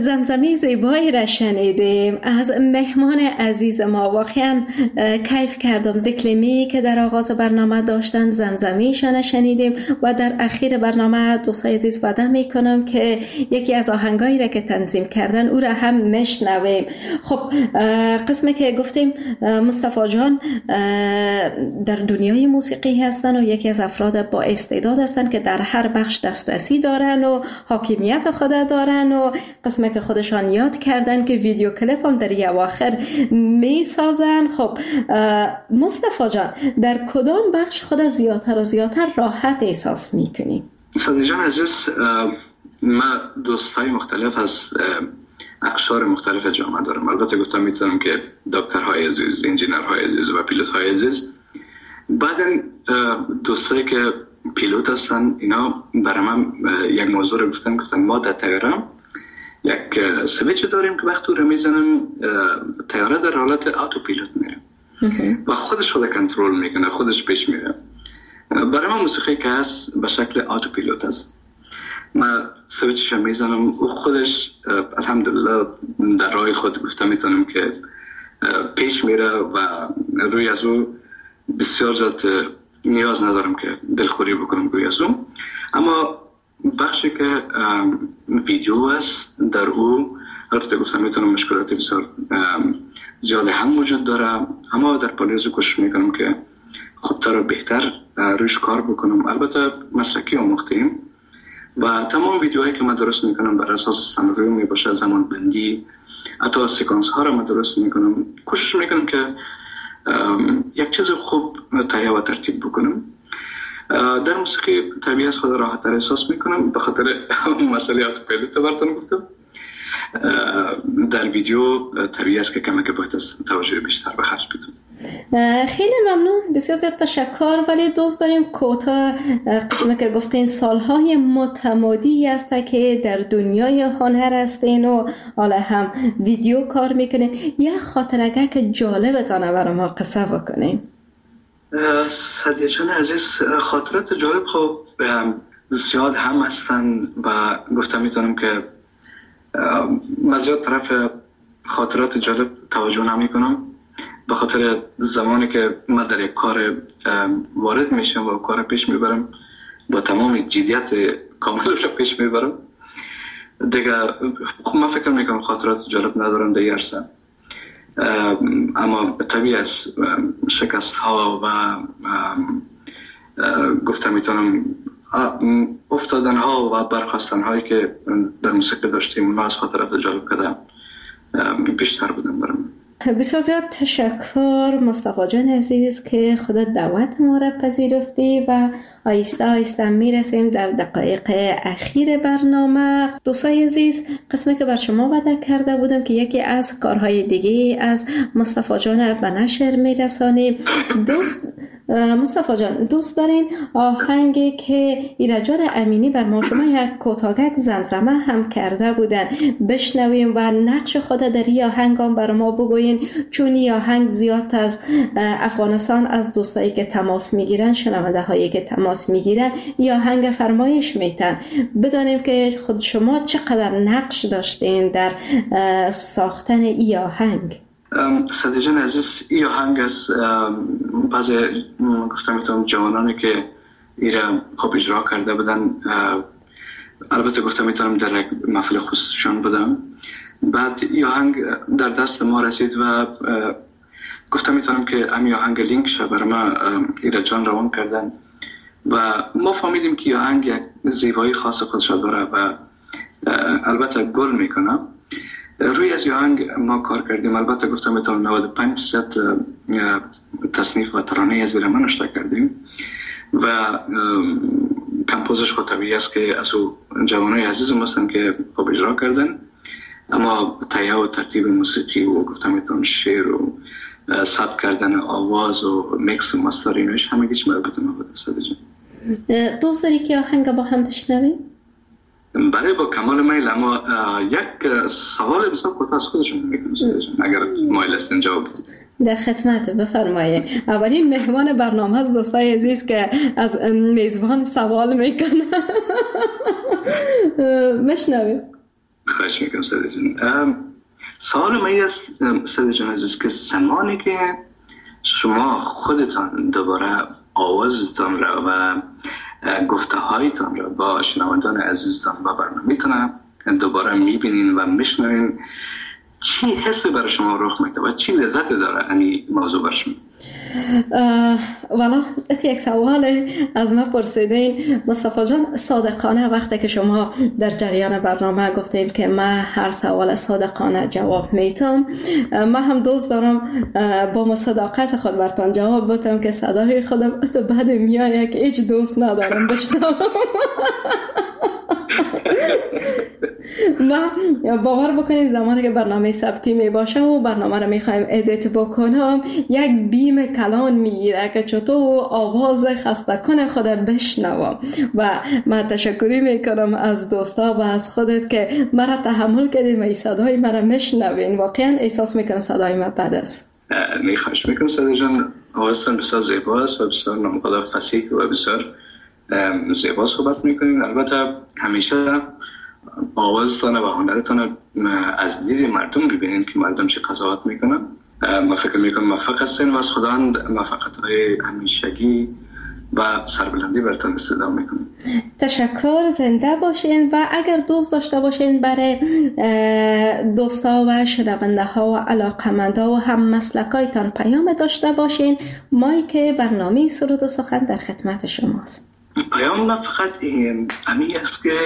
زمزمه زیبایی را شنیدیم از مهمان عزیز ما. واقعا کیف کردم ذکلمی که در آغاز برنامه داشتن، زمزمیشان شنیدیم و در اخیر برنامه دوستای عزیز وعده میکنم که یکی از آهنگایی را که تنظیم کردن او را هم مشنویم. خب قسمی که گفتیم مصطفی جان در دنیای موسیقی هستن و یکی از افراد با استعداد هستن که در هر بخش دسترسی دارن و حاکمیت خود دارن و قسمی که خودشان یاد کردن که ویدیو کلیپ هم در اواخر می سازن. خب مصطفی جان در کدام بخش خود زیادتر و زیادتر راحت احساس میکنی؟ صدیق جان عزیز، من دوستای مختلف از اقشار مختلف جامعه دارم. البته گفتم میتونم که دکترهای عزیز، انجینرهای عزیز و پیلوتهای عزیز. بعدن دوستایی که پیلوت هستن اینا برای من یک موضوع رو گفتن گفتن ما در تیاره یک سویچ داریم که وقتی رو میزنم تیاره در حالت آتو پیلوت میره و خودش خود کنترل میکنه، خودش پیش میره. برای من موسیقی که هست به شکل آتو پیلوت هست. من سویچش رو میزنم و خودش الحمدلله در راه خود گفتم میتونم که پیش میره و روی از او بسیار زیاد نیاز ندارم که دلخوری بکنم روی از او. اما بخشی که ویدیو است در او البته گفتم میتونم مشکلات بسیار زیاده هم وجود داره، اما در پالیوزو کوشش میکنم که خودتا رو بهتر روش کار بکنم. البته مسلکی آموختیم و تمام ویدیوهایی که من درست میکنم بر اساس سناریو میباشه، زمان بندی، حتی سیکانس ها رو من درست میکنم. کوشش میکنم که یک چیز خوب تهیه و ترتیب بکنم. در موسیقی طبیعی از خود راحت تر احساس میکنم به خاطر مسئله آتو پیلوت براتون گفتم. در ویدیو طبیعی است که کمک باید از توجه بیشتر به خرج بدم. خیلی ممنون، بسیار زیاد تشکر. ولی دوست داریم کوتاه قسمه که گفتین سالهای متمادی است که در دنیای هنر هستین و حالا هم ویدیو کار میکنین، یه خاطرگه که جالبتانه برای ما قصه بکنین. صدیق جان عزیز، خاطرات جالب خب زیاد هم هستن و گفتم میتونم که من زیاد طرف خاطرات جالب توجه نمی کنم به خاطر زمانی که من در یک کار وارد میشم و کار پیش میبرم با تمام جدیت کامل رو پیش میبرم دیگه. خب من فکر میکنم خاطرات جالب ندارم در عرصه، اما طبیعی است شکست ها و گفتم میتونم افتادن ها و برخواستن هایی که در موسیقی داشتیم اونا از خاطرات جالب کده بیشتر بودن برم. بسیار زیاد تشکر مصطفی جان عزیز که خودت دعوت ما را پذیرفتی و آیسته آیسته میرسیم در دقایق اخیر برنامه. دوستای عزیز، قسمی که بر شما وعده کرده بودم که یکی از کارهای دیگه از مصطفی جان به نشر میرسانیم. دوست مصطفی جان دوست دارین آهنگی که ایرجان امینی بر ما شما یک کوتاهک زمزمه هم کرده بودن بشنویم و نقش خود در این آهنگ هم بر ما بگوین، چون این آهنگ زیاد از افغانستان از دوستایی که تماس میگیرن، شنونده هایی که تماس میگیرن این آهنگ فرمایش میتن. بدانیم که خود شما چقدر نقش داشتین در ساختن این آهنگ. صدیق جان عزیز، این آهنگ از بعضی گفتم میتونم جوانانی که ایره خوب اجرا کرده بودن، البته گفتم میتونم در یک محفل خصوصیشان بودم. بعد این آهنگ در دست ما رسید و گفتم میتونم که امی آهنگ لینک شه برای ما ایره جان روان کردن و ما فهمیدیم که آهنگ یک زیبایی خاص خودش داره و البته گل میکنه. روی از آهنگ ما کار کردیم. البته گفتم میتونم نود و پنج درصد تصنیف و ترانه از زیر من اشتراک کردیم و کمپوزش خود طبیعی است که از او جوانای عزیزم هستن که خوب اجرا کردن، اما تهیه و ترتیب موسیقی و گفتم میتونم شعر و ثبت کردن آواز و میکس و ماسترینش همه گیش مربوط ما بود. صدیق دوست داری که آهنگ با هم بشنویم؟ بله با کمال میل، اما یک سوال بسیار کوتاه از خودشون میکنم اگر مایل هستین جواب بدید. در خدمت، بفرمایید. اولین مهمان برنامه از دوستای عزیز که از میزبان سوال میکنه. مشنویم. خواهش میکنم ساده جان. سوال من است ساده جان عزیز که زمانی که شما خودتان دوباره آوازتان را و گفته هایتان را با شنوندان عزیزتان با برنامه‌تان دوباره میبینین و میشنوین، چی حسی برای شما رخ میده و چی لذت داره این موضوع برای شما؟ والا ات یک سوال از ما پرسیدین مصطفی جان. صادقانه وقتی که شما در جریان برنامه گفتین که من هر سوال صادقانه جواب میتم، من هم دوست دارم با مصداقت خود برتان جواب بدم که صدای خودم تو بعد میایه که هیچ دوست ندارم بشنوم. ما باور بکنید زمانی که برنامه ثبتی می باشه و برنامه رو میخوایم ادیت بکنم، یک بیم کلان میگیره که چطور آواز خسته کن خود بشنوم. و من تشکری میکنم از دوستا و از خودت که مرا تحمل کردید و این صدای مرا میشنوین. واقعا احساس میکنم صدای من بد است. میخواهش میکنم صدای جان، آوازتان بسیار زیباست و بسیار نامقدر فصیح و بسیار زیبا صحبت میکنین. البته همیشه آوازتان و هنرتان از دید مردم ببینین که مردم چه قضاوت میکنن. ما فکر میکنم موفق هستین و از خداوند موفقیت‌های همیشگی و سربلندی براتون استدعا میکنم. تشکر، زنده باشین. و اگر دوست داشته باشین برای دوستا و شنونده ها و علاقمندا و هم مسلکایتان پیام داشته باشین، مایک برنامه سرود و سخن در خدمت شماست. پیام ما فقط همین است که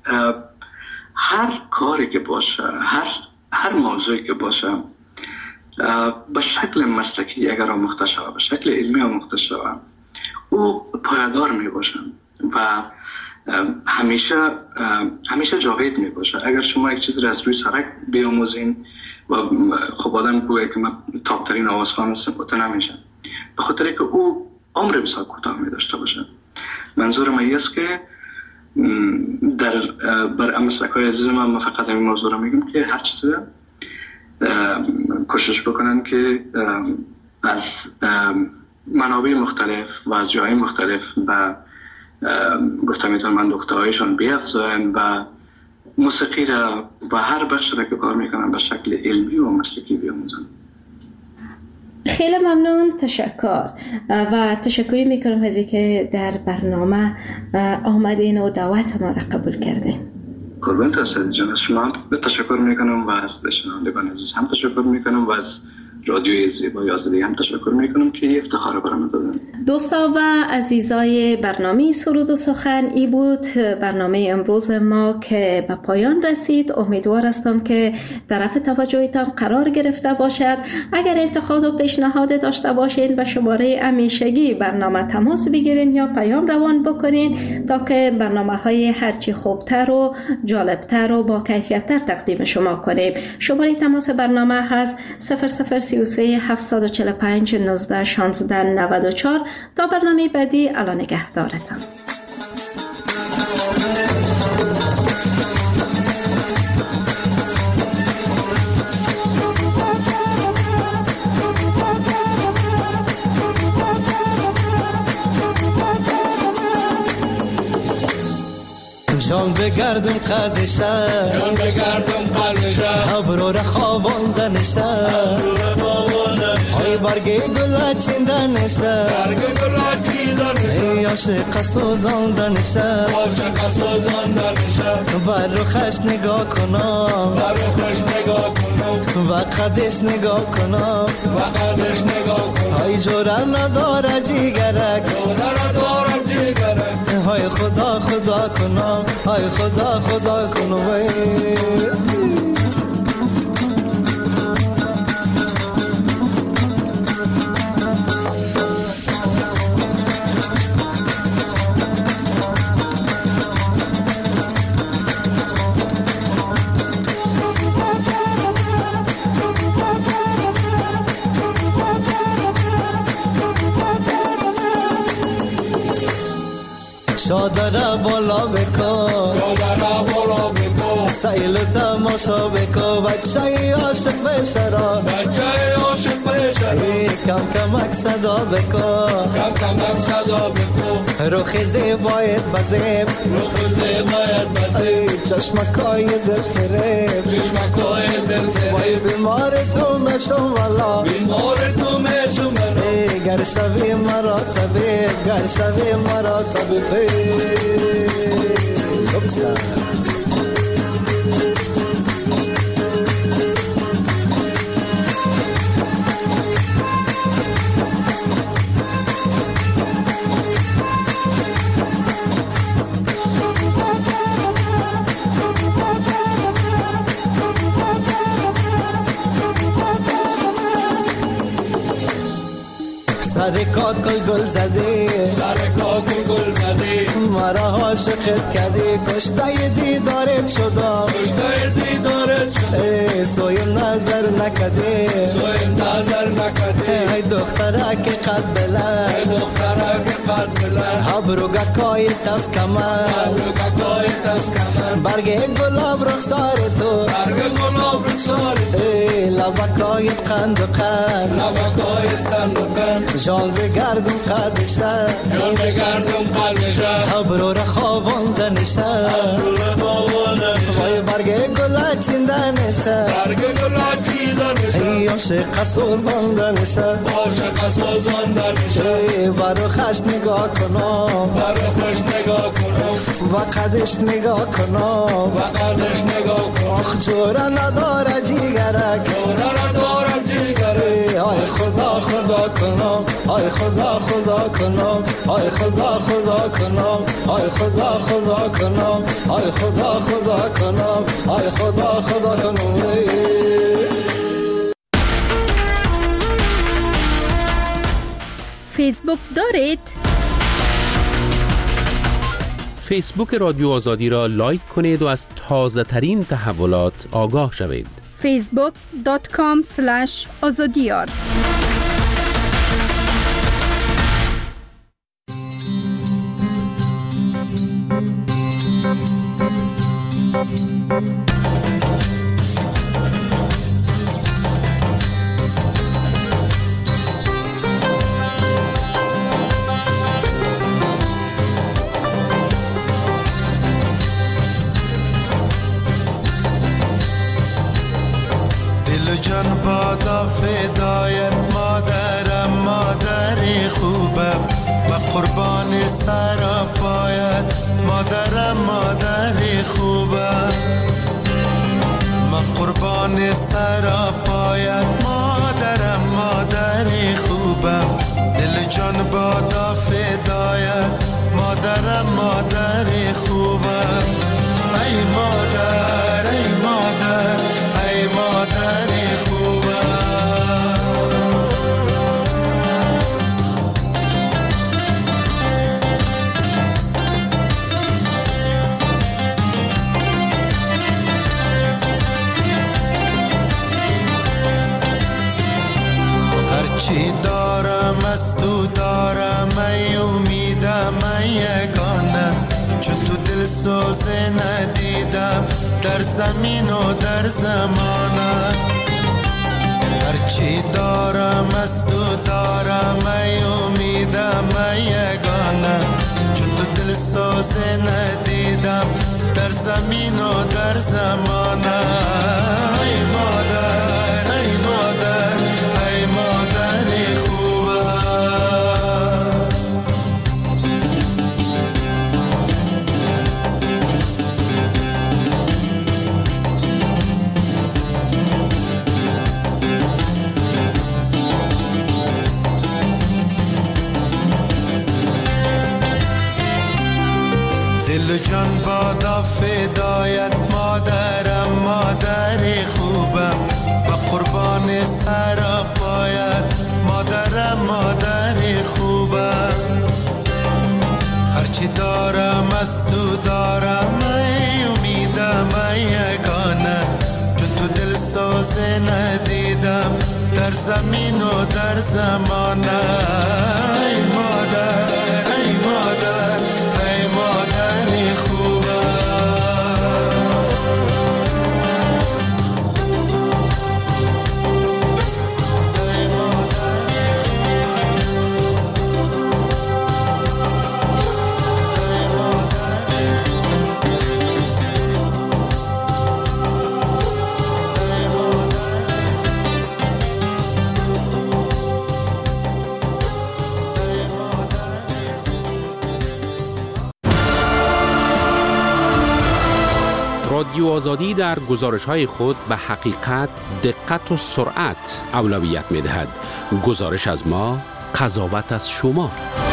هر کاری که باشه، هر هر موضوعی که باشه به شکل مسلکی اگر آموخته شود، به شکل علمی آموخته شود، او پایدار می باشه و همیشه همیشه جاوید می باشه. اگر شما یک چیز را از روی سرک بیاموزین و خب آدم گویه که من تاپ ترین آوازخوان هستم، اوتا نمیشه، به خاطر که او عمر بسیار کوتاه می داشته باشه. منظور من است که در بر مسلک‌های عزیز من ما فقط این موضوع رو میگم که هر چیزی کوشش بکنن که از منابع مختلف و از جای مختلف و گفتم میتونم من نقطه‌هایشان بیافزاین و موسیقی را و هر بخش را که کار میکنن به شکل علمی و مسلکی بیاموزن. خیلی ممنون، تشکر. و تشکری میکنم از اینکه در برنامه آمدین و دعوت ما را قبول کردین. قربانت هستید جان. از شما تشکر میکنم و از شنوندگان عزیز هم تشکر میکنم و از رادیوی زیبای آزادی هم تشکر میکنم که افتخار برام دادن. دوستا و عزیزای برنامه سرود و سخن، ای بود برنامه امروز ما که به پایان رسید. امیدوار هستم که طرف توجهتان قرار گرفته باشد. اگر انتقاد و پیشنهاد داشته باشین به شماره همیشگی برنامه تماس بگیرین یا پیام روان بکنین تا که برنامه های هرچی خوبتر و جالبتر و با کیفیتتر تقدیم شما کنیم. شماره تماس برنامه هست صفر صفر سی و سه هفتصد و چهل و پنج نوزده شانزده نود و چهار. تا برنامه بعدی، الان نگهدارتم. جان بگردم قدشه، جان بگردم قلبشه، ابرو را خواباندن سر، ای برگ گل چیندن سر، برگ گل چیندن سر، ای عاشق سوزاندن سر، عاشق سوزاندن سر، بر روخش نگاه کنم، بر روخش نگاه کنم، و قدش نگاه کنم، و قدش نگاه کنم، ای جوره نداره جیگرک، جوره نداره جیگرک، های خدا خدا کنم، های خدا خدا کنم. چادر بالا بکن، چادر بالا بکن، سیل و تماشا بکن بچه عاشق بشرا بچه عاشق بشرا کم کمک صدا بکن کم کمک صدا بکن روخ زیبایت بزیب روخ زیبایت بزیب چشمکای دل فریب چشمکای دل فریب بیمار تو مشم والا بیمار تو مشم والا گر شوی مرا طبیب گر شوی مرا طبیب بکسر سر کاکل گل زدی سر کاکل گل زدی مرا عاشقت کردی کشته دیدارت شدم کشته دیدارت شدم سوی نظر نکردی سوی نظر نکردی ای دختره که قد بلند ای دختره که قد بلند ابروگکای تاس کمر ابروگکای تاس کمر برگ گلاب رخسار تو برگ گلاب رخسار تو لبکای قند و قند لبکای قند و قند جان بگردم قدشه جان بگردم قدشه ابرو را خواباندنشه ابرو را خواباندنشه وای برگ گل چیندنشه برگ گل چیندنشه ای عاشق سوزاندنشه عاشق سوزاندنشه برو خش نگاه کنم برو خش نگاه کنم و قدش نگاه کنم و قدش نگاه کنم آخ جورا نداره جیگرک جورا نداره جیگرک آی خدا خدا کنم آی خدا خدا کنم آی خدا خدا کنم آی خدا خدا کنم آی خدا خدا کنم آی خدا خدا کنم فیسبوک دارید؟ فیسبوک رادیو آزادی را لایک کنید و از تازه ترین تحولات آگاه شوید. فیسبوک دات کام اسلش آزادیار. جان بادا فدایت مادرم مادری خوبم و قربان سر پایت مادرم مادری خوبم ما قربان سر پایت مادرم مادری خوبم دل جان بادا فدایت مادرم مادری خوبم ای مادر ای مادر ای مادری خوبم هرچی دارم از تو دارم ای امیدم ای یگانه چون تو دل سوزه ندیدم در زمین و در زمانه هرچی دارم از تو دارم ای امیدم ای یگانه چون تو دل سوزه ندیدم در زمین و در زمانه ای مادر ای مادر ای مادری خوبه دل جان بادا فدایت مادرم مادری خوبم و قربان سر پایت مادرم مادری خوبم هرچی دارم از تو دارم ای امیدم ای یگانه چون تو دل سوزه ندیدم در زمین و در زمانه ای مادر ای مادر ای مادری خوبم رادیو آزادی در گزارش‌های خود به حقیقت، دقت و سرعت اولویت می‌دهد. گزارش از ما، قضاوت از شما.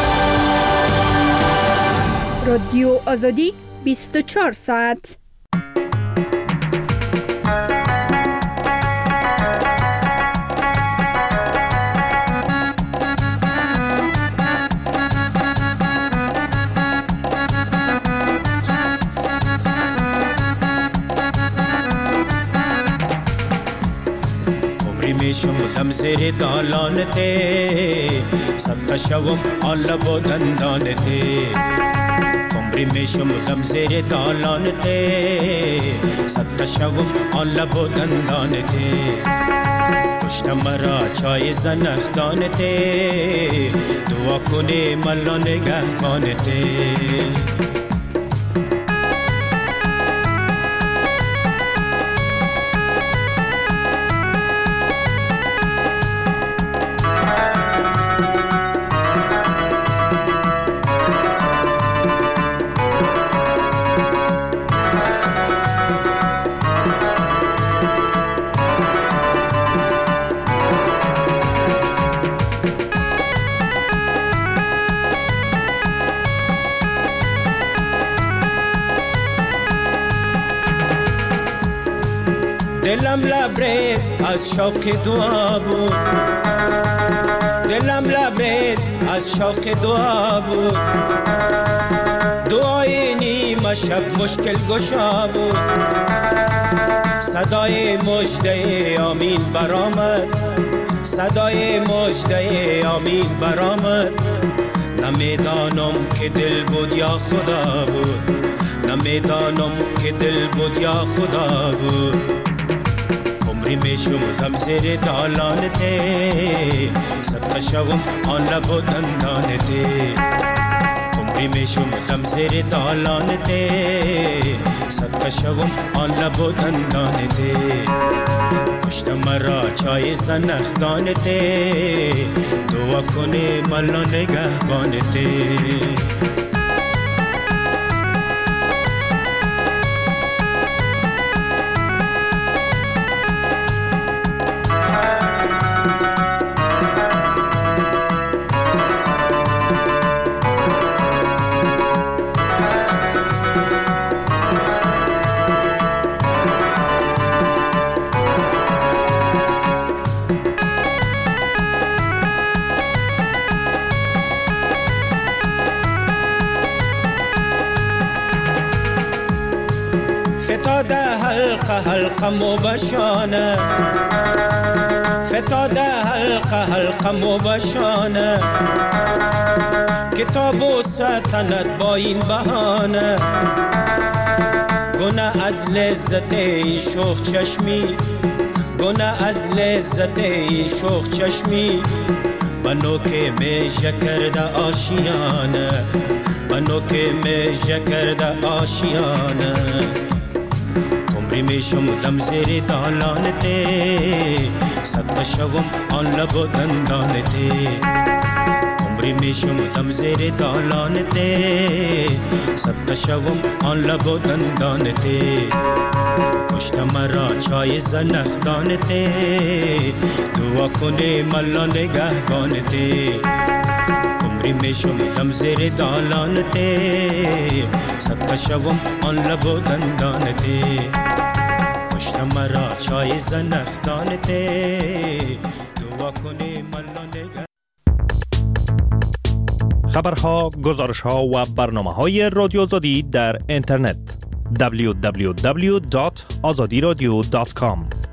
رادیو آزادی بیست و چهار ساعت. شمودم زیر دالانته صدقه شوم آلا با دندانته عمری می شمودم زیر دالانته صدقه شوم آلا با دندانته کشت مرا چای زنخدانته دعا کنی ملا نگهبانته دلم لبریز از شوق دعا بود دلم لبریز از شوق دعا بود دعای نیمه شب مشکل گشا بود صدای مژده آمین برآمد صدای مژده آمین برآمد نمیدانم که دل بود یا خدا بود نمیدانم که دل بود یا خدا بود عمری می شمودم زیر دالانته صدقه شوم آن لب و دندانته عمری می شمودم زیر دالانته صدقه شوم آن لب و دندانته کشت مرا چای زنخدانته دعا کنی ملا نگهبانته فتاده حلقه حلقه مبشانه فتاده حلقه حلقه مبشانه کتاب و سلطنت با این بهانه گناه از لذت این شوخ چشمی گناه از لذت این شوخ چشمی بنو که میشه کرده آشیانه بنو که میشه کرده آشیانه عمری می شمودم زیر دالانته صدقه شوم آن لب و دندانته عمری می شمودم زیر دالانته صدقه شوم آن لب و دندانته کشت مرا چای زنخدانته دعا کنی ملا نگهبانته عمری می شمودم زیر دالانته صدقه شوم آن لب و دندانته کشت مرا چای زنخدانته دعا کنی ملا نگه خبرها، گزارشها و برنامه‌های رادیو آزادی در اینترنت دبلیو دبلیو دبلیو دات آزادی رادیو دات کام